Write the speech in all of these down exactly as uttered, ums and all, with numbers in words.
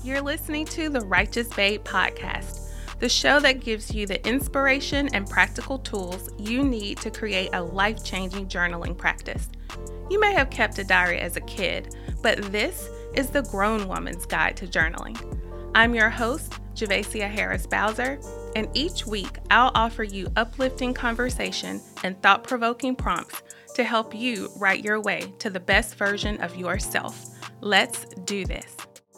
You're listening to the Righteous Babe podcast, the show that gives you the inspiration and practical tools you need to create a life-changing journaling practice. You may have kept a diary as a kid, but this is the grown woman's guide to journaling. I'm your host, Javacia Harris Bowser, and each week I'll offer you uplifting conversation and thought-provoking prompts to help you write your way to the best version of yourself. Let's do this.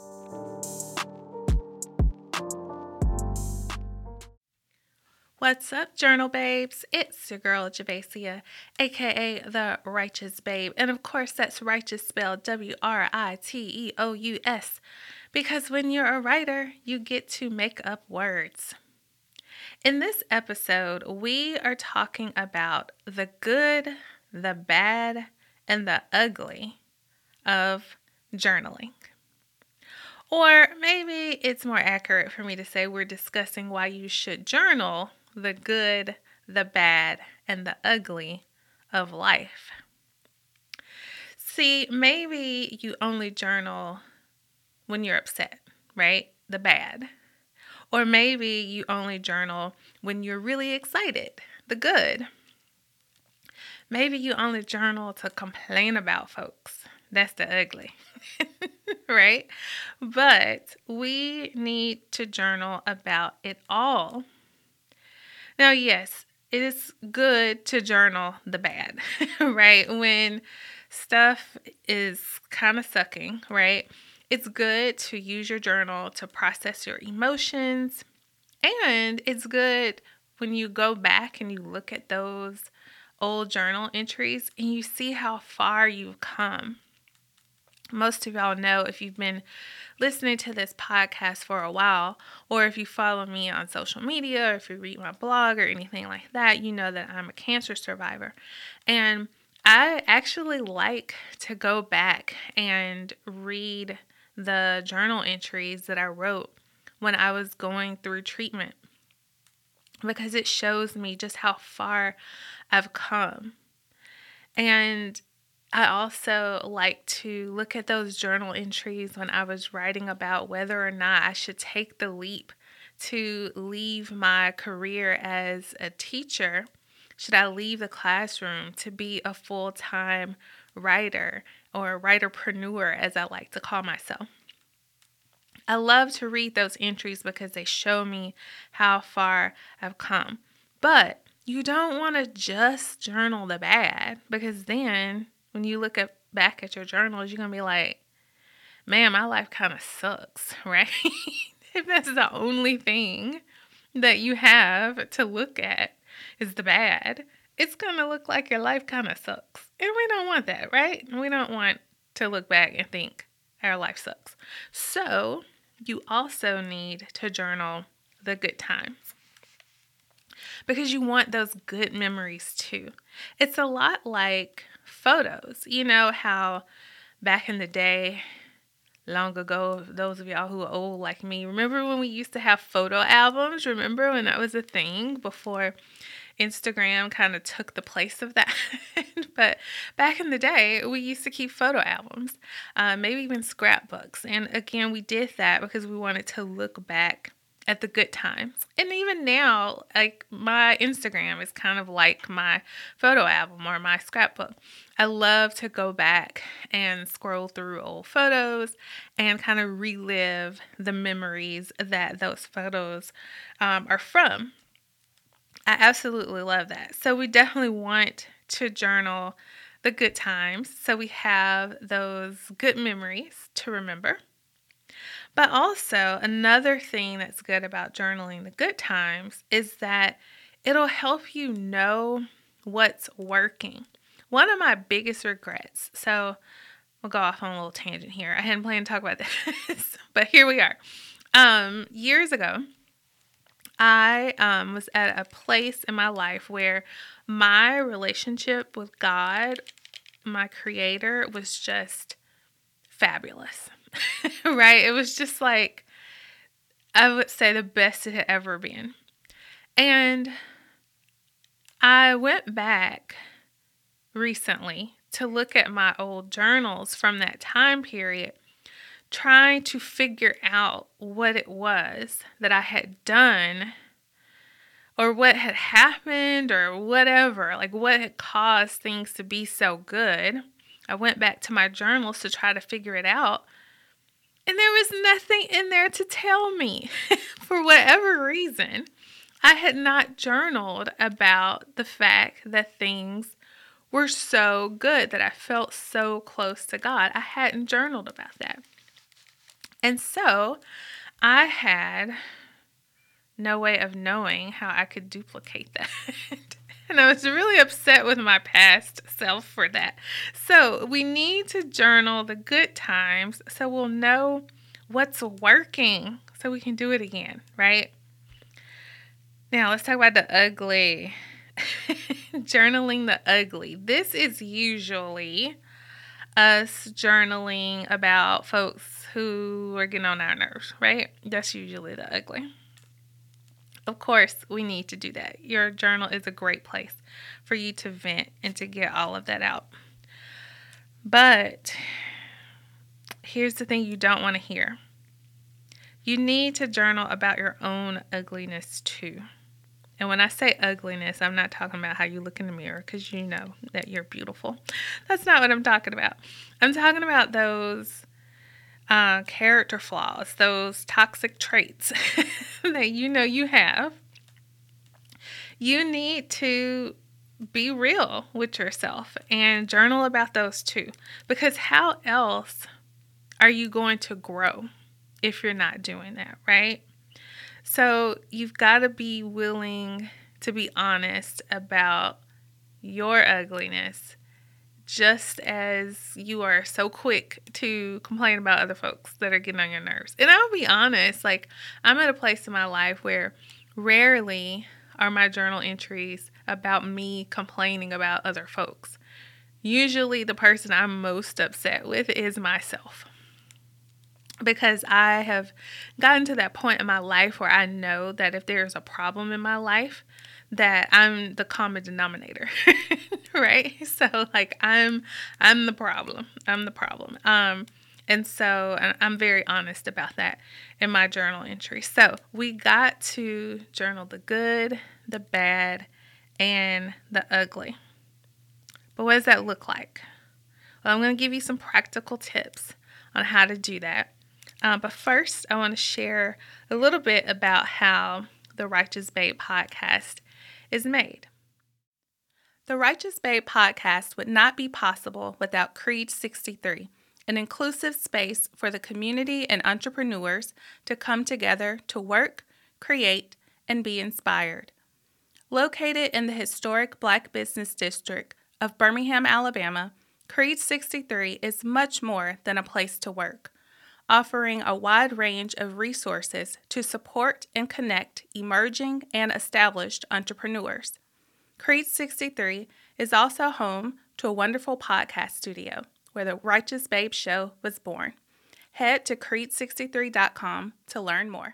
What's up, journal babes? It's your girl, Javacia, aka the Righteous Babe. And of course, that's righteous spelled W R I T E O U S. Because when you're a writer, you get to make up words. In this episode, we are talking about the good, the bad, and the ugly of journaling. Or maybe it's more accurate for me to say we're discussing why you should journal the good, the bad, and the ugly of life. See, maybe you only journal when you're upset, right? The bad. Or maybe you only journal when you're really excited, the good. Maybe you only journal to complain about folks. That's the ugly, right? But we need to journal about it all. Now, yes, it is good to journal the bad, right? When stuff is kind of sucking, right? It's good to use your journal to process your emotions. And it's good when you go back and you look at those old journal entries and you see how far you've come. Most of y'all know, if you've been listening to this podcast for a while, or if you follow me on social media, or if you read my blog or anything like that, you know that I'm a cancer survivor. And I actually like to go back and read the journal entries that I wrote when I was going through treatment, because it shows me just how far I've come. And I also like to look at those journal entries when I was writing about whether or not I should take the leap to leave my career as a teacher. Should I leave the classroom to be a full-time writer, or writerpreneur, as I like to call myself? I love to read those entries because they show me how far I've come. But you don't want to just journal the bad, because then when you look at, back at your journals, you're going to be like, man, my life kind of sucks, right? If that's the only thing that you have to look at is the bad, it's going to look like your life kind of sucks. And we don't want that, right? We don't want to look back and think our life sucks. So you also need to journal the good times, because you want those good memories too. It's a lot like photos. You know how back in the day, long ago, those of y'all who are old like me, remember when we used to have photo albums? Remember when that was a thing before Instagram kind of took the place of that? But back in the day, we used to keep photo albums, uh, maybe even scrapbooks. And again, we did that because we wanted to look back at the good times. And even now, like, my Instagram is kind of like my photo album or my scrapbook. I love to go back and scroll through old photos and kind of relive the memories that those photos um, are from. I absolutely love that. So we definitely want to journal the good times, so we have those good memories to remember. But also, another thing that's good about journaling the good times is that it'll help you know what's working. One of my biggest regrets, so we'll go off on a little tangent here. I hadn't planned to talk about this, but here we are. Um, years ago, I um, was at a place in my life where my relationship with God, my creator, was just fabulous. Right? It was just like, I would say, the best it had ever been. And I went back recently to look at my old journals from that time period trying to figure out what it was that I had done or what had happened or whatever, like what had caused things to be so good. I went back to my journals to try to figure it out. And there was nothing in there to tell me. For whatever reason, I had not journaled about the fact that things were so good, that I felt so close to God. I hadn't journaled about that. And so I had no way of knowing how I could duplicate that. And I was really upset with my past self for that. So we need to journal the good times so we'll know what's working so we can do it again, right? Now let's talk about the ugly. Journaling the ugly. This is usually us journaling about folks who are getting on our nerves, right? That's usually the ugly. Of course, we need to do that. Your journal is a great place for you to vent and to get all of that out. But here's the thing you don't want to hear. You need to journal about your own ugliness too. And when I say ugliness, I'm not talking about how you look in the mirror, because you know that you're beautiful. That's not what I'm talking about. I'm talking about those uh, character flaws, those toxic traits that you know you have. You need to be real with yourself and journal about those too. Because how else are you going to grow if you're not doing that, right? So you've got to be willing to be honest about your ugliness, just as you are so quick to complain about other folks that are getting on your nerves. And I'll be honest, like I'm at a place in my life where rarely are my journal entries about me complaining about other folks. Usually the person I'm most upset with is myself. Because I have gotten to that point in my life where I know that if there's a problem in my life, that I'm the common denominator, right? So like I'm, I'm the problem. I'm the problem. Um, and so I'm very honest about that in my journal entry. So we got to journal the good, the bad, and the ugly. But what does that look like? Well, I'm going to give you some practical tips on how to do that. Uh, but first, I want to share a little bit about how the Righteous Babe podcast is made. The Righteous Babe podcast would not be possible without Creed sixty-three, an inclusive space for the community and entrepreneurs to come together to work, create, and be inspired. Located in the historic Black Business District of Birmingham, Alabama, Creed sixty-three is much more than a place to work, offering a wide range of resources to support and connect emerging and established entrepreneurs. Creed sixty-three is also home to a wonderful podcast studio where the Righteous Babe Show was born. Head to creed sixty-three dot com to learn more.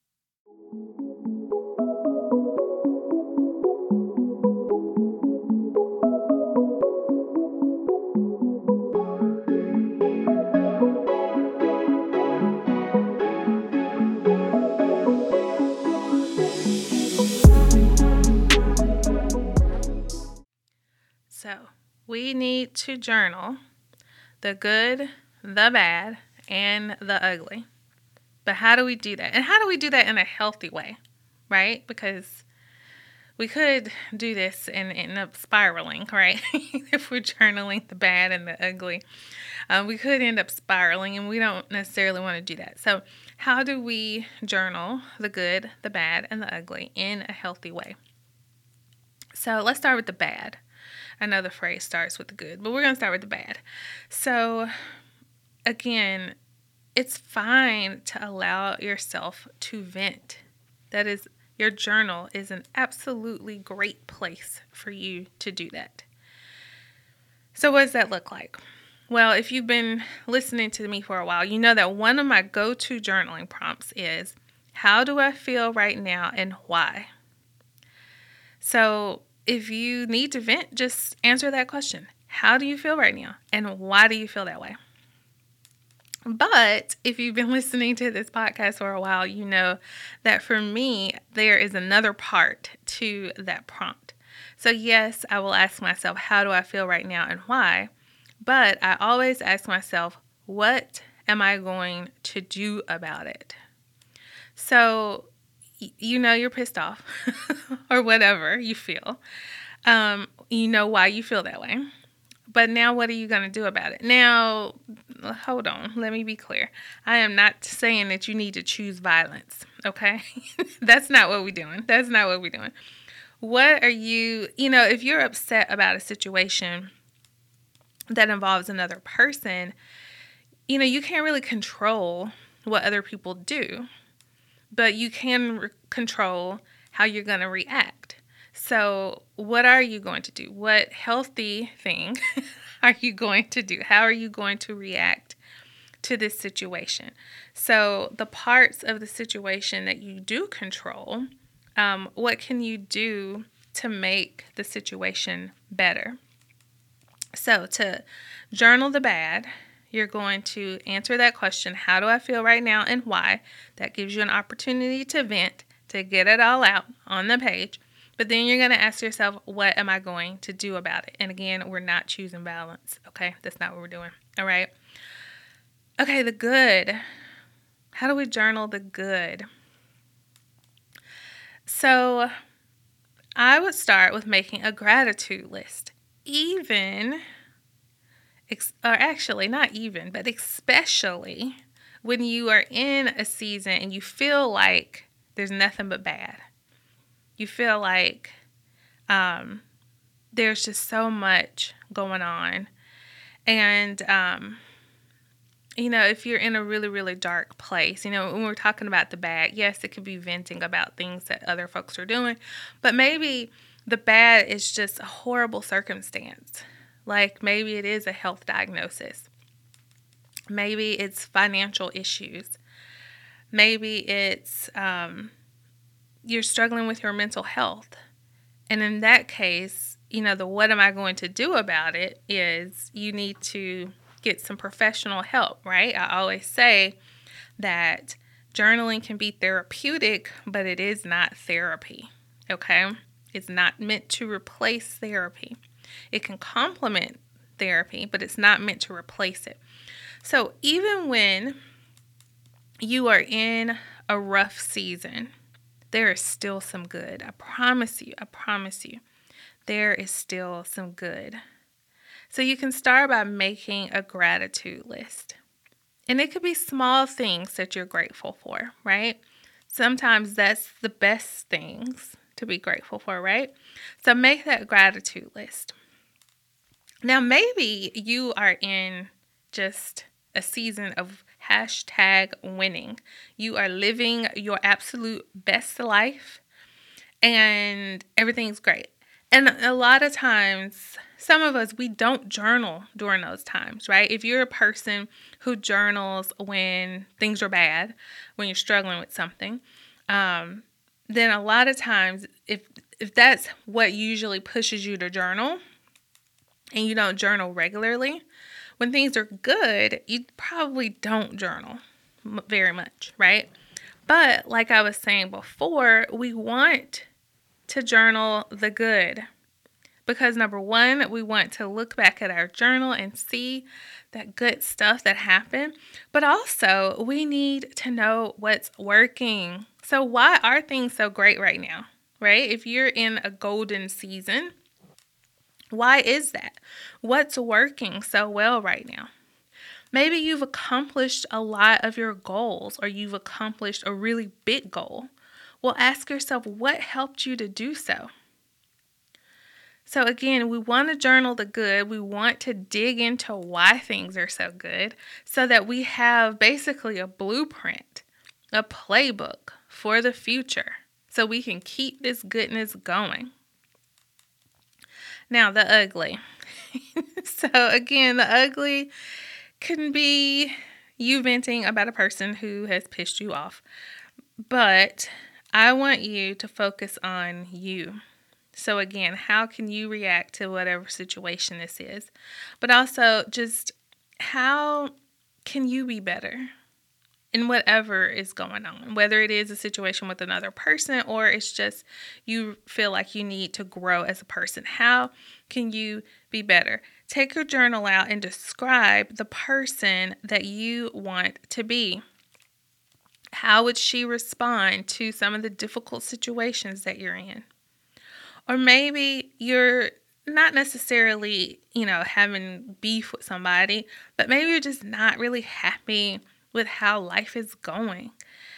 So we need to journal the good, the bad, and the ugly. But how do we do that? And how do we do that in a healthy way, right? Because we could do this and end up spiraling, right? If we're journaling the bad and the ugly, um, we could end up spiraling, and we don't necessarily want to do that. So how do we journal the good, the bad, and the ugly in a healthy way? So let's start with the bad. I know the phrase starts with the good, but we're going to start with the bad. So again, it's fine to allow yourself to vent. That is, your journal is an absolutely great place for you to do that. So what does that look like? Well, if you've been listening to me for a while, you know that one of my go-to journaling prompts is, how do I feel right now and why? So if you need to vent, just answer that question. How do you feel right now? And why do you feel that way? But if you've been listening to this podcast for a while, you know that for me, there is another part to that prompt. So yes, I will ask myself, how do I feel right now and why? But I always ask myself, what am I going to do about it? So you know you're pissed off or whatever you feel. Um, you know why you feel that way. But now what are you going to do about it? Now, hold on. Let me be clear. I am not saying that you need to choose violence, okay? That's not what we're doing. That's not what we're doing. What are you, you know, if you're upset about a situation that involves another person, you know, you can't really control what other people do, but you can re- control how you're going to react. So what are you going to do? What healthy thing are you going to do? How are you going to react to this situation? So the parts of the situation that you do control, um, what can you do to make the situation better? So to journal the bad, you're going to answer that question, how do I feel right now and why? That gives you an opportunity to vent, to get it all out on the page. But then you're going to ask yourself, what am I going to do about it? And again, we're not choosing balance, okay? That's not what we're doing, all right? Okay, the good. How do we journal the good? So I would start with making a gratitude list. Even, or actually not even, but especially when you are in a season and you feel like there's nothing but bad. You feel like um, there's just so much going on. And, um, you know, if you're in a really, really dark place, you know, when we're talking about the bad, yes, it could be venting about things that other folks are doing. But maybe the bad is just a horrible circumstance. Like maybe it is a health diagnosis. Maybe it's financial issues. Maybe it's um, you're struggling with your mental health. And in that case, you know, the what am I going to do about it is you need to get some professional help, right? I always say that journaling can be therapeutic, but it is not therapy, okay? It's not meant to replace therapy. It can complement therapy, but it's not meant to replace it. So even when you are in a rough season, there is still some good. I promise you, I promise you, there is still some good. So you can start by making a gratitude list. And it could be small things that you're grateful for, right? Sometimes that's the best things to be grateful for, right? So make that gratitude list. Now, maybe you are in just a season of hashtag winning. You are living your absolute best life and everything's great. And a lot of times, some of us, we don't journal during those times, right? If you're a person who journals when things are bad, when you're struggling with something, um, then a lot of times, if if that's what usually pushes you to journal, and you don't journal regularly, when things are good, you probably don't journal very much, right? But like I was saying before, we want to journal the good. Because number one, we want to look back at our journal and see that good stuff that happened. But also, we need to know what's working. So why are things so great right now, right? If you're in a golden season, why is that? What's working so well right now? Maybe you've accomplished a lot of your goals or you've accomplished a really big goal. Well, ask yourself, what helped you to do so? So again, we want to journal the good. We want to dig into why things are so good so that we have basically a blueprint, a playbook for the future so we can keep this goodness going. Now, the ugly. So again, the ugly can be you venting about a person who has pissed you off. But I want you to focus on you. So again, how can you react to whatever situation this is? But also just how can you be better in whatever is going on? Whether it is a situation with another person or it's just you feel like you need to grow as a person. How can you be better? Take your journal out and describe the person that you want to be. How would she respond to some of the difficult situations that you're in? Or maybe you're not necessarily, you know, having beef with somebody, but maybe you're just not really happy with how life is going.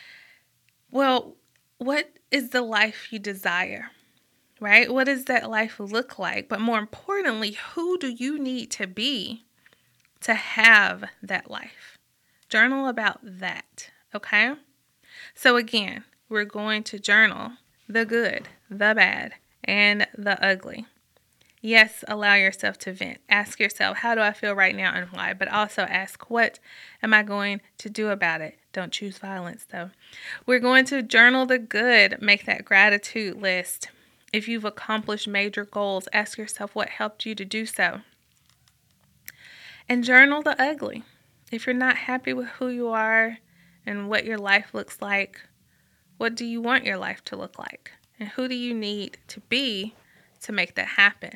Well, what is the life you desire, right? What does that life look like? But more importantly, who do you need to be to have that life? Journal about that, okay? So again, we're going to journal the good, the bad, and the ugly. Yes, allow yourself to vent. Ask yourself, how do I feel right now and why? But also ask, what am I going to do about it? Don't choose violence, though. We're going to journal the good. Make that gratitude list. If you've accomplished major goals, ask yourself what helped you to do so. And journal the ugly. If you're not happy with who you are and what your life looks like, what do you want your life to look like? And who do you need to be to make that happen?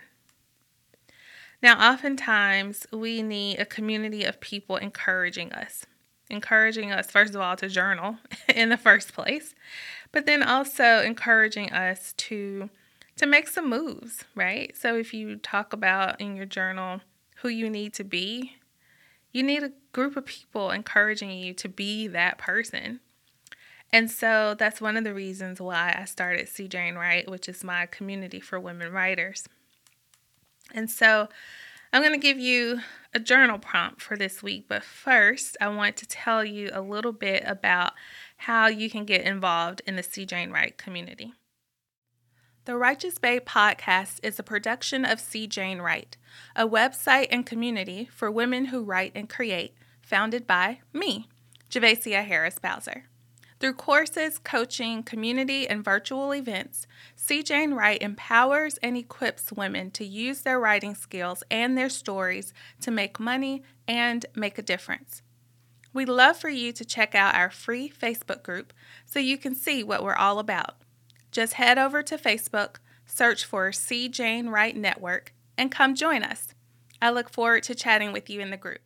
Now, oftentimes, we need a community of people encouraging us. Encouraging us, first of all, to journal in the first place, but then also encouraging us to, to make some moves, right? So if you talk about in your journal who you need to be, you need a group of people encouraging you to be that person. And so that's one of the reasons why I started C. Jane Write, which is my community for women writers. And so I'm going to give you a journal prompt for this week. But first, I want to tell you a little bit about how you can get involved in the C. Jane Write community. The Righteous Babe podcast is a production of C. Jane Write, a website and community for women who write and create, founded by me, Javacia Harris Bowser. Through courses, coaching, community, and virtual events, C. Jane Write empowers and equips women to use their writing skills and their stories to make money and make a difference. We'd love for you to check out our free Facebook group so you can see what we're all about. Just head over to Facebook, search for C. Jane Write Network, and come join us. I look forward to chatting with you in the group.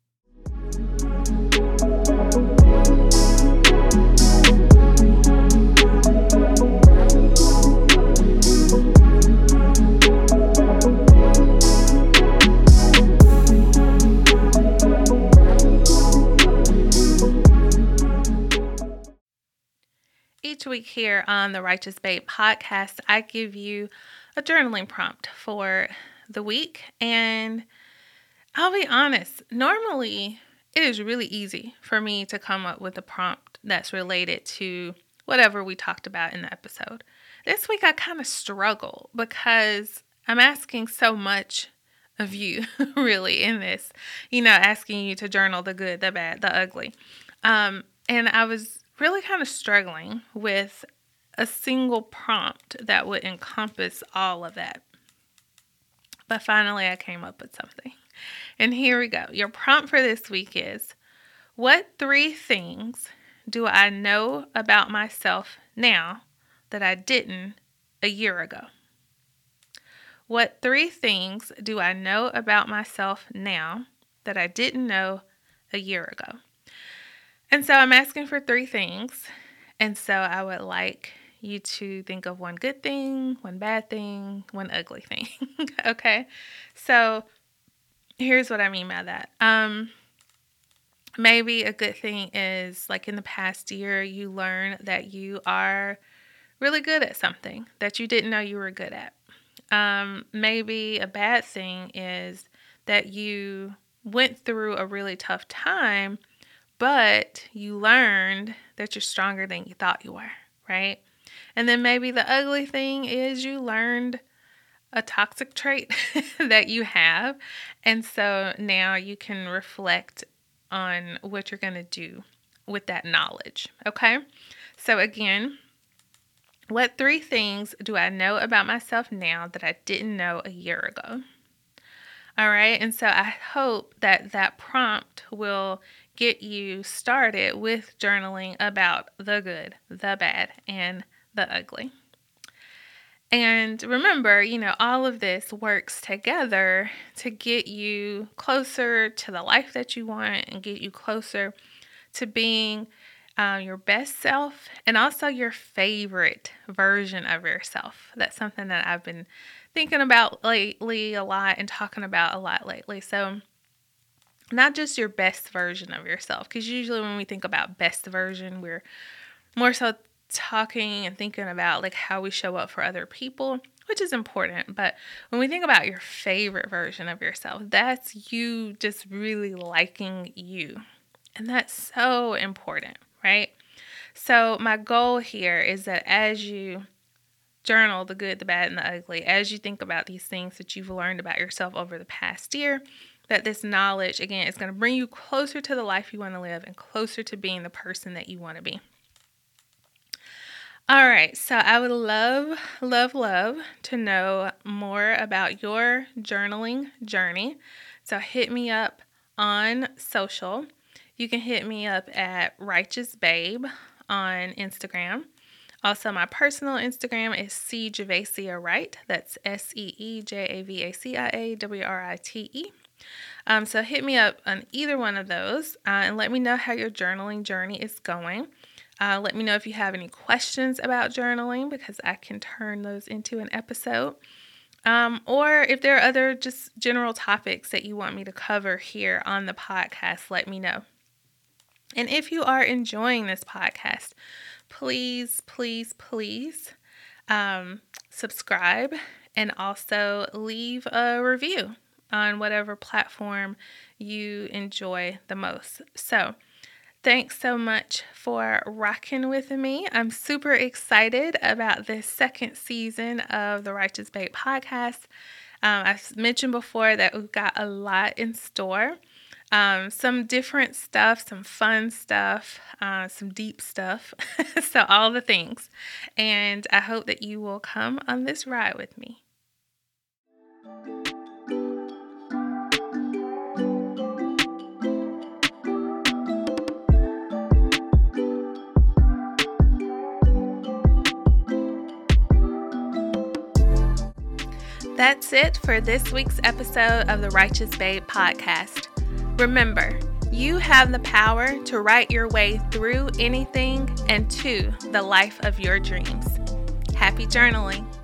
Each week here on the Righteous Babe podcast, I give you a journaling prompt for the week. And I'll be honest, normally it is really easy for me to come up with a prompt that's related to whatever we talked about in the episode. This week I kind of struggle because I'm asking so much of you really in this, you know, asking you to journal the good, the bad, the ugly. Um, and I was really kind of struggling with a single prompt that would encompass all of that. But finally, I came up with something. And here we go. Your prompt for this week is, what three things do I know about myself now that I didn't a year ago? What three things do I know about myself now that I didn't know a year ago? And so I'm asking for three things. And so I would like you to think of one good thing, one bad thing, one ugly thing. Okay. So here's what I mean by that. Um, maybe a good thing is like in the past year, you learn that you are really good at something that you didn't know you were good at. Um, maybe a bad thing is that you went through a really tough time, but you learned that you're stronger than you thought you were, right? And then maybe the ugly thing is you learned a toxic trait that you have. And so now you can reflect on what you're going to do with that knowledge, okay? So again, what three things do I know about myself now that I didn't know a year ago? All right, and so I hope that that prompt will get you started with journaling about the good, the bad, and the ugly. And remember, you know, all of this works together to get you closer to the life that you want and get you closer to being uh, your best self and also your favorite version of yourself. That's something that I've been thinking about lately a lot and talking about a lot lately. So not just your best version of yourself, because usually when we think about best version, we're more so talking and thinking about like how we show up for other people, which is important. But when we think about your favorite version of yourself, that's you just really liking you. And that's so important, right? So my goal here is that as you journal the good, the bad, and the ugly, as you think about these things that you've learned about yourself over the past year, that this knowledge, again, is going to bring you closer to the life you want to live and closer to being the person that you want to be. All right, so I would love, love, love to know more about your journaling journey. So hit me up on social. You can hit me up at Righteous Babe on Instagram. Also, my personal Instagram is C Javacia Wright. That's S E E J A V A C I A W R I T E. Um, so hit me up on either one of those uh, and let me know how your journaling journey is going. Uh, let me know if you have any questions about journaling because I can turn those into an episode. Um, or if there are other just general topics that you want me to cover here on the podcast, let me know. And if you are enjoying this podcast, please, please, please um, subscribe and also leave a review on whatever platform you enjoy the most. So thanks so much for rocking with me. I'm super excited about this second season of the Righteous Babe podcast. Um, I've mentioned before that we've got a lot in store. Um, some different stuff, some fun stuff, uh, some deep stuff. So all the things. And I hope that you will come on this ride with me. That's it for this week's episode of the Righteous Babe podcast. Remember, you have the power to write your way through anything and to the life of your dreams. Happy journaling.